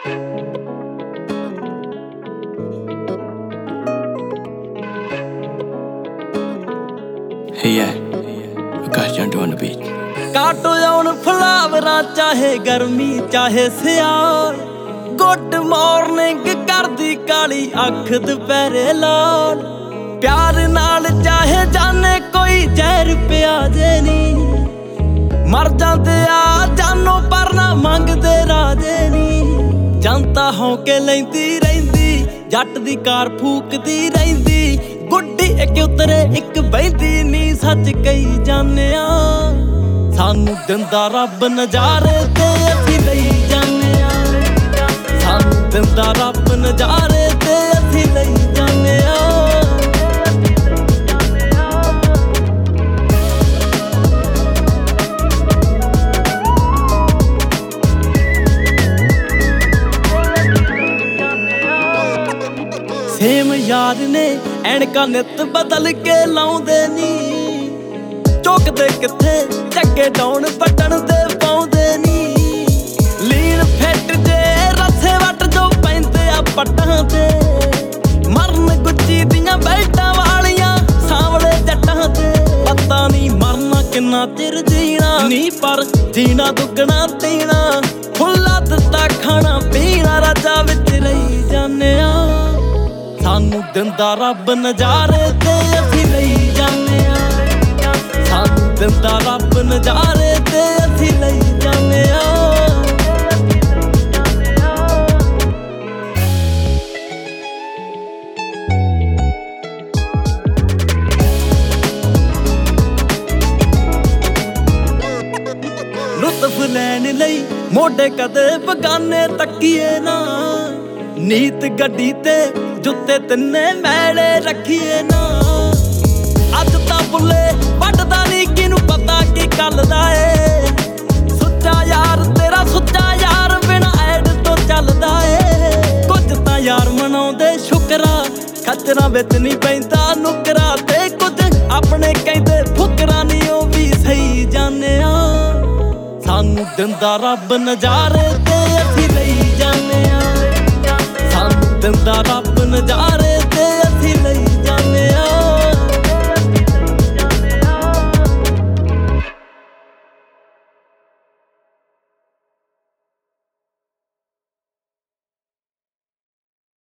Hey yeah, Akash Jantu on the beat. ਕਾਟੋ ਆਉਣ ਫਲਾਵਰਾਂ ਚਾਹੇ ਗਰਮੀ ਚਾਹੇ ਸਿਆਲ, ਗੁੱਡ ਮਾਰਨਿੰਗ ਕਰਦੀ ਕਾਲੀ ਅੱਖ ਦੁਪਹਿਰੇ ਲਾਲ। ਪਿਆਰ ਨਾਲ ਚਾਹੇ ਜਾਣੇ ਕੋਈ ਜ਼ਹਿਰ ਪਿਆ ਜੇ ਨੀ, ਮਰ ਜਾਂਦੇ ਆ ਜਾਨੋਂ ਪਰ ਨਾ ਮੰਗਦੇ ਰਾਜੇ ਨੀ। ਜਨਤਾ ਹੌਂਕੇ ਲੈਂਦੀ ਰਹਿੰਦੀ, ਜੱਟ ਦੀ ਕਾਰ ਫੂਕਦੀ ਰਹਿੰਦੀ, ਗੁੱਡੀ ਇੱਕ ਉਤਰੇ ਇੱਕ ਬਹਿੰਦੀ ਨੀ। ਸੱਚ ਕਹੀ ਜਾਣਿਆ ਸਾਨੂੰ ਦਿੰਦਾ ਰੱਬ ਨਜ਼ਾਰੇ ਤੇ ਅਸੀਂ ਲਈ ਜਾਂਦੇ ਆ, ਸਾਨੂੰ ਦਿੰਦਾ ਰੱਬ ਨਜ਼ਾਰੇ ਤੇ ਅਸੀਂ ਲਈ ਜਾਂਦੇ ਆ। ਸੇਮ ਯਾਰ ਨੇ ਐਨਕਾਂ ਨਿੱਤ ਬਦਲ ਕੇ ਲਾਉਂਦੇ ਨੀ, ਚੁੱਕਦੇ ਕਿੱਥੇ ਚੱਕੇ ਡਾਉਣ ਬਟਨ ਤੇ ਪਾਉਂਦੇ ਨੀ। ਲੀਨ ਫਿੱਟ ਜੇ ਰੱਥੇ ਵੱਟ ਜੋ ਪੈਂਦੇ ਆ ਪੱਟਾਂ ਤੇ, ਮਰਨ ਗੁੱਚੀ ਦੀਆਂ ਬੈਲਟਾਂ ਵਾਲੀਆਂ ਸਾਂਵਲੇ ਜੱਟਾਂ ਤੇ। ਪਤਾ ਨੀ ਮਰਨਾ ਕਿੰਨਾ ਚਿਰ ਜੀਣਾ ਨੀ, ਪਰ ਜੀਣਾ ਦੁੱਗਣਾ ਤੀਣਾ। ਖੁੱਲਾ ਦਿੱਤਾ ਖਾਣਾ ਪੀਣਾ, ਰਾਜਾ ਵਿੱਚ ਰਹੀ ਜਾਂਦੇ ਆ, ਸਾਨੂੰ ਦਿੰਦਾ ਰੱਬ ਨਜ਼ਾਰੇ ਤੇ ਅਸੀਂ ਲਈ ਜਾਂਦੇ ਆ, ਸਾਨੂੰ ਦਿੰਦਾ ਰੱਬ ਨਜ਼ਾਰੇ ਤੇ ਅਸੀਂ ਲਈ ਜਾਂਦੇ ਆ। ਲੁਤਫ ਲੈਣ ਲਈ ਮੋਢੇ ਕਦੇ ਬਗਾਨੇ ਤੱਕੀਏ ਨਾ, ਨੀਤ ਗੱਡੀ ਤੇ ਜੁੱਤੇ ਤਿੰਨੇ ਮੈਲੇ ਰੱਖੀਏ ਨਾ। ਅੱਜ ਤਾਂ ਬੁੱਲੇ ਵੱਢਦਾ ਨੀ, ਕਿਹਨੂੰ ਪਤਾ ਕੀ ਕੱਲਦਾ ਏ। ਸੁੱਚਾ ਯਾਰ ਤੇਰਾ ਸੁੱਚਾ ਯਾਰ ਬਿਨਾਂ ਐਡ ਤੋਂ ਚੱਲਦਾ ਏ। ਕੁਝ ਤਾਂ ਯਾਰ ਮਨਾਉਂਦੇ ਸ਼ੁਕਰਾ, ਖੱਚਰਾਂ ਵਿੱਚ ਨੀ ਪੈਂਦਾ ਨੁਕਰਾ। ਤੇ ਕੁਝ ਆਪਣੇ ਕਹਿੰਦੇ ਫੁਕਰਾ ਨੀ, ਉਹ ਵੀ ਸਹੀ ਜਾਣੇ ਆ, ਸਾਨੂੰ ਦਿੰਦਾ ਰੱਬ ਨਜ਼ਾਰੇ ਤੇ ਅਸੀਂ ਲਈ ਜਾਂਦੇ ਆ, ਸਾਨੂੰ ਦਿੰਦਾ ਰੱਬ ਨਜ਼ਾਰੇ।